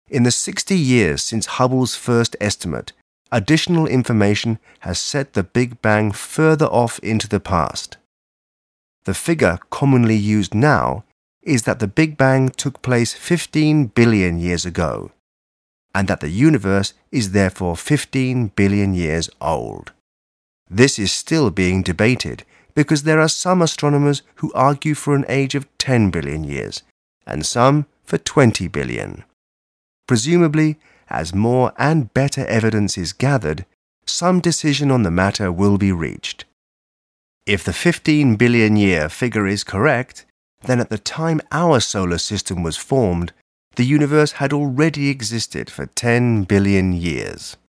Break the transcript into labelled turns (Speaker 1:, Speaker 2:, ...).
Speaker 1: In the 60 years since Hubble's first estimate, additional information has set the Big Bang further off into the past. The figure commonly used now is that the Big Bang took place 15 billion years ago, and that the universe is therefore 15 billion years old. This is still being debated because there are some astronomers who argue for an age of 10 billion years, and some for 20 billion. Presumably, as more and better evidence is gathered, some decision on the matter will be reached. If the 15 billion year figure is correct, then at the time our solar system was formed, the universe had already existed for 10 billion years.